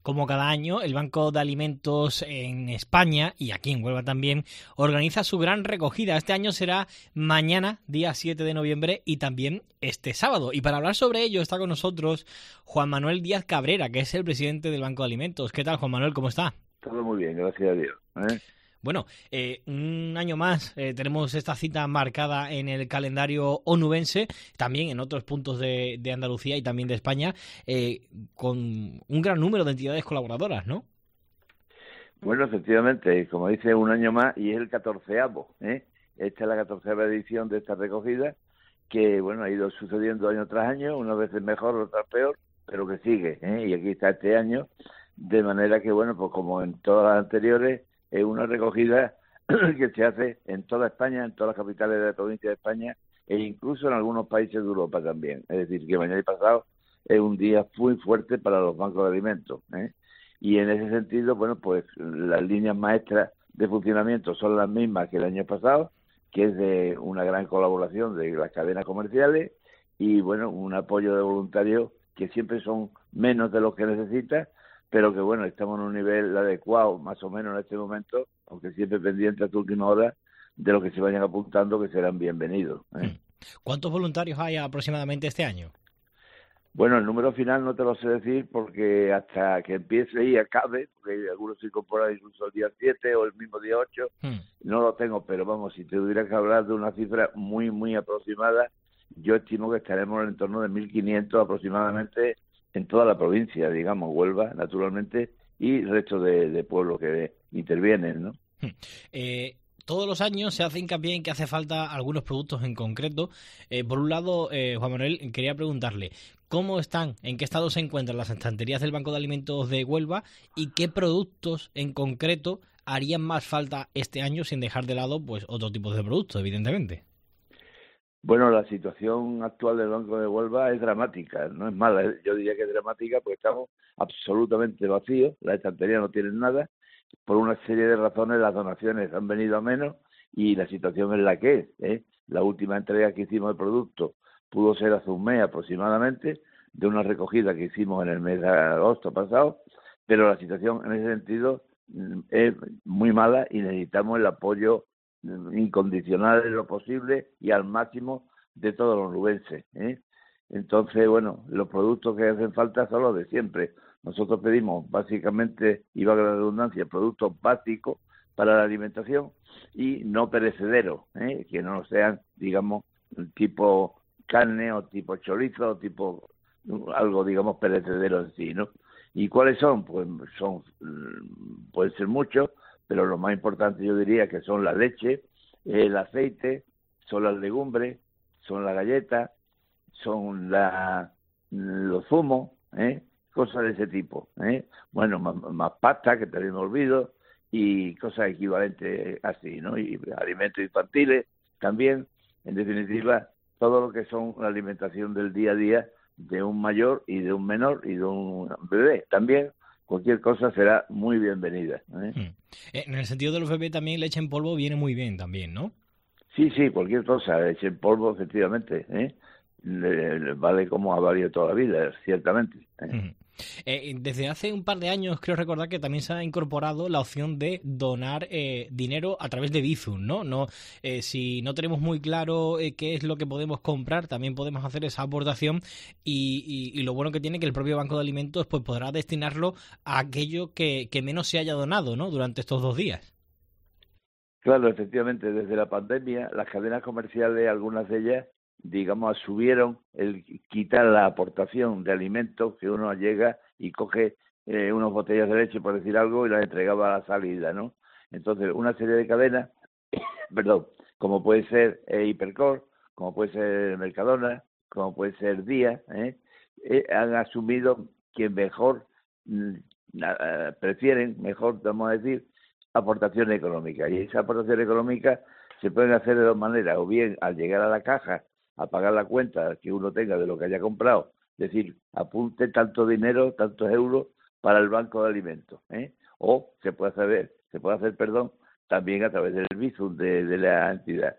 Como cada año, el Banco de Alimentos en España y aquí en Huelva también organiza su gran recogida. Este año será mañana, día 7 de noviembre, y también este sábado. Y para hablar sobre ello está con nosotros Juan Manuel Díaz Cabrera, que es el presidente del Banco de Alimentos. ¿Qué tal, Juan Manuel? ¿Cómo está? Todo muy bien, gracias a Dios. Bueno, un año más tenemos esta cita marcada en el calendario onubense, también en otros puntos de Andalucía y también de España, con un gran número de entidades colaboradoras, ¿no? Bueno, efectivamente, como dice, un año más y es el 14º, ¿eh? Esta es la 14ª edición de esta recogida que, bueno, ha ido sucediendo año tras año, unas veces mejor, otras peor, pero que sigue, ¿eh? Y aquí está este año, de manera que, bueno, pues como en todas las anteriores, es una recogida que se hace en toda España, en todas las capitales de la provincia de España e incluso en algunos países de Europa también. Es decir, que mañana y pasado es un día muy fuerte para los bancos de alimentos, ¿eh? Y en ese sentido, bueno, pues las líneas maestras de funcionamiento son las mismas que el año pasado, que es de una gran colaboración de las cadenas comerciales y, bueno, un apoyo de voluntarios que siempre son menos de los que necesita, pero que, bueno, estamos en un nivel adecuado, más o menos en este momento, aunque siempre pendiente a tu última hora de los que se vayan apuntando, que serán bienvenidos, ¿eh? ¿Cuántos voluntarios hay aproximadamente este año? Bueno, el número final no te lo sé decir porque hasta que empiece y acabe, porque algunos se incorporan incluso el día 7 o el mismo día 8, Hmm. no lo tengo, pero vamos, si te tuviera que hablar de una cifra muy, muy aproximada, yo estimo que estaremos en torno de 1.500 aproximadamente en toda la provincia, digamos, Huelva, naturalmente, y el resto de pueblos que intervienen, ¿no? Hmm. Todos los años se hace hincapié en que hace falta algunos productos en concreto. Por un lado, Juan Manuel, quería preguntarle cómo están, en qué estado se encuentran las estanterías del Banco de Alimentos de Huelva y qué productos en concreto harían más falta este año sin dejar de lado pues otro tipo de productos, evidentemente. Bueno, la situación actual del Banco de Huelva es dramática, no es mala, yo diría que es dramática porque estamos absolutamente vacíos, las estanterías no tienen nada, por una serie de razones las donaciones han venido a menos y la situación es la que es, ¿eh? La última entrega que hicimos de producto pudo ser hace un mes aproximadamente, de una recogida que hicimos en el mes de agosto pasado, pero la situación en ese sentido es muy mala y necesitamos el apoyo incondicional en lo posible y al máximo de todos los nubenses, ¿eh? Entonces, bueno, los productos que hacen falta son los de siempre. Nosotros pedimos básicamente, y valga la redundancia, productos básicos para la alimentación y no perecederos, ¿eh? Que no sean, digamos, tipo carne o tipo chorizo o tipo algo, digamos, perecedero en sí, ¿no? ¿Y cuáles son? Pues son, pueden ser muchos, pero lo más importante yo diría que son la leche, el aceite, son las legumbres, son las galletas, son los zumos, ¿eh? Cosas de ese tipo, ¿eh? Bueno, más pasta, que también me olvido, y cosas equivalentes así, ¿no? Y alimentos infantiles también, en definitiva, todo lo que son la alimentación del día a día de un mayor y de un menor y de un bebé. También cualquier cosa será muy bienvenida, ¿eh? En el sentido de los bebés también leche en polvo viene muy bien también, ¿no? Sí, sí, cualquier cosa, leche en polvo, efectivamente, ¿eh? Le vale como ha valido toda la vida, ciertamente, ¿eh? Ujú. Desde hace un par de años creo recordar que también se ha incorporado la opción de donar dinero a través de Bizum, ¿no? Si no tenemos muy claro qué es lo que podemos comprar, también podemos hacer esa aportación y lo bueno que tiene que el propio Banco de Alimentos pues podrá destinarlo a aquello que menos se haya donado, ¿no? Durante estos 2 días. Claro, efectivamente, desde la pandemia, las cadenas comerciales, algunas de ellas, digamos, asumieron el quitar la aportación de alimentos que uno llega y coge unas botellas de leche, por decir algo, y las entregaba a la salida, ¿no? Entonces, una serie de cadenas, perdón, como puede ser Hipercor, como puede ser Mercadona, como puede ser Día, han asumido que mejor, mm, prefieren, mejor, vamos a decir, aportación económica. Y esa aportación económica se pueden hacer de dos maneras, o bien al llegar a la caja a pagar la cuenta que uno tenga de lo que haya comprado, es decir, apunte tanto dinero, tantos euros para el banco de alimentos, ¿eh? O se puede hacer, perdón, también a través del Bizum de la entidad.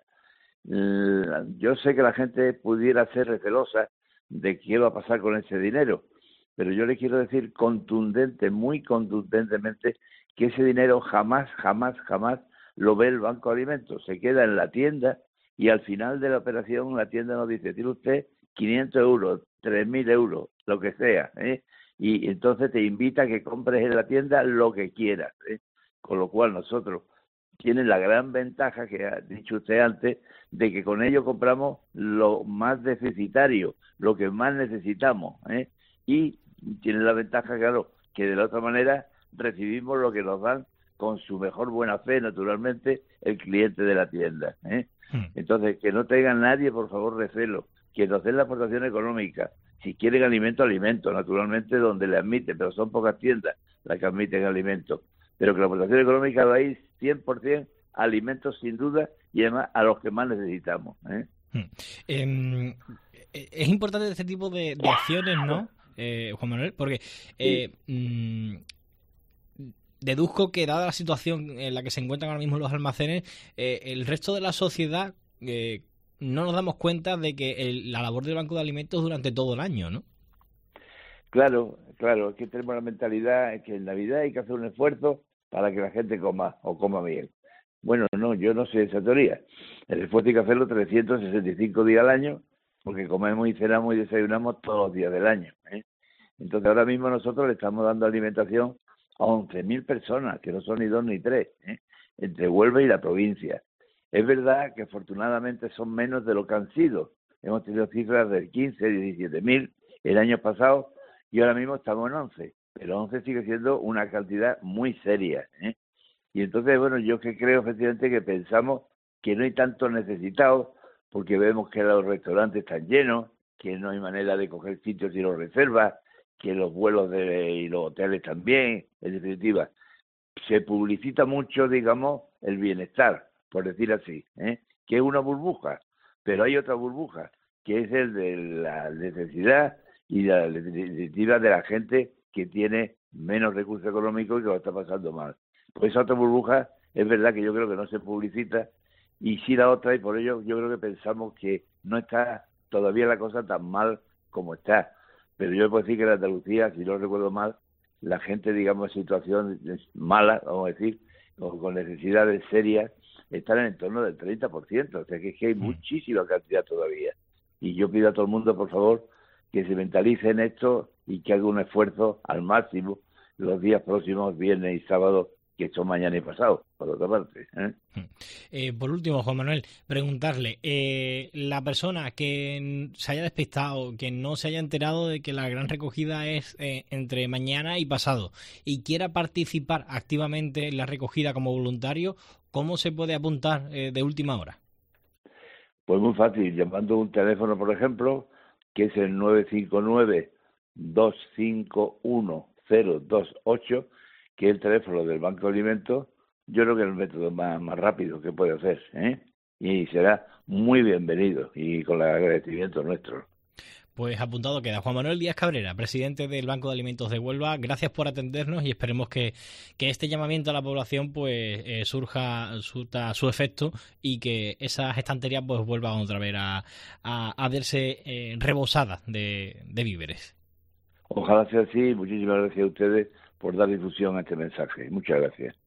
Yo sé que la gente pudiera ser recelosa de qué va a pasar con ese dinero, pero yo le quiero decir muy contundentemente, que ese dinero jamás, jamás, jamás lo ve el Banco de Alimentos, se queda en la tienda y al final de la operación la tienda nos dice, tiene usted 500 euros, 3.000 euros, lo que sea, ¿eh? Y entonces te invita a que compres en la tienda lo que quieras, ¿eh? Con lo cual nosotros tienen la gran ventaja que ha dicho usted antes, de que con ello compramos lo más deficitario, lo que más necesitamos, ¿eh? Y tienen la ventaja, claro, que de la otra manera recibimos lo que nos dan con su mejor buena fe, naturalmente, el cliente de la tienda, ¿eh? Entonces, que no tenga nadie, por favor, recelo, que nos den la aportación económica. Si quieren alimento, naturalmente, donde le admiten, pero son pocas tiendas las que admiten alimentos. Pero que la aportación económica va a ir 100% a alimentos, sin duda, y además a los que más necesitamos, ¿eh? Es importante este tipo de acciones, ¿no, Juan Manuel? Porque deduzco que, dada la situación en la que se encuentran ahora mismo los almacenes, el resto de la sociedad no nos damos cuenta de que la labor del Banco de Alimentos durante todo el año, ¿no? Claro, es que tenemos la mentalidad que en Navidad hay que hacer un esfuerzo para que la gente coma o coma bien. Bueno, no, yo no soy de esa teoría. El esfuerzo hay que hacerlo 365 días al año, porque comemos y cenamos y desayunamos todos los días del año, ¿eh? Entonces ahora mismo nosotros le estamos dando alimentación a 11.000 personas, que no son ni dos ni tres, ¿eh? Entre Huelva y la provincia. Es verdad que afortunadamente son menos de lo que han sido. Hemos tenido cifras del 15, 17.000 el año pasado y ahora mismo estamos en 11. Pero 11 sigue siendo una cantidad muy seria, ¿eh? Y entonces, bueno, yo que creo efectivamente que pensamos que no hay tantos necesitados, porque vemos que los restaurantes están llenos, que no hay manera de coger sitios si los reservas, que los vuelos y los hoteles también, en definitiva. Se publicita mucho, digamos, el bienestar, por decir así, ¿eh? Que es una burbuja, pero hay otra burbuja, que es el de la necesidad y la necesidad de la gente que tiene menos recursos económicos y que lo está pasando mal. Pues esa otra burbuja es verdad que yo creo que no se publicita y sí la otra, y por ello yo creo que pensamos que no está todavía la cosa tan mal como está. Pero yo puedo decir que en Andalucía, si no recuerdo mal, la gente, digamos, en situación mala, vamos a decir, o con necesidades serias, están en el entorno del 30%, o sea que es que hay muchísima cantidad todavía. Y yo pido a todo el mundo, por favor, que se mentalice en esto y que haga un esfuerzo al máximo los días próximos, viernes y sábado, que son mañana y pasado, por otra parte, ¿eh? Por último, Juan Manuel, preguntarle, la persona que se haya despistado, que no se haya enterado de que la gran recogida es entre mañana y pasado, y quiera participar activamente en la recogida como voluntario, ¿cómo se puede apuntar de última hora? Pues muy fácil, llamando un teléfono, por ejemplo, que es el 959-251-028, que es el teléfono del Banco de Alimentos. Yo creo que es el método más rápido que puede hacer, ¿eh? Y será muy bienvenido y con el agradecimiento nuestro. Pues apuntado queda. Juan Manuel Díaz Cabrera, presidente del Banco de Alimentos de Huelva, gracias por atendernos y esperemos que este llamamiento a la población pues surja su efecto y que esas estanterías pues vuelvan otra vez a verse rebosadas de víveres. Ojalá sea así. Muchísimas gracias a ustedes por dar difusión a este mensaje. Muchas gracias.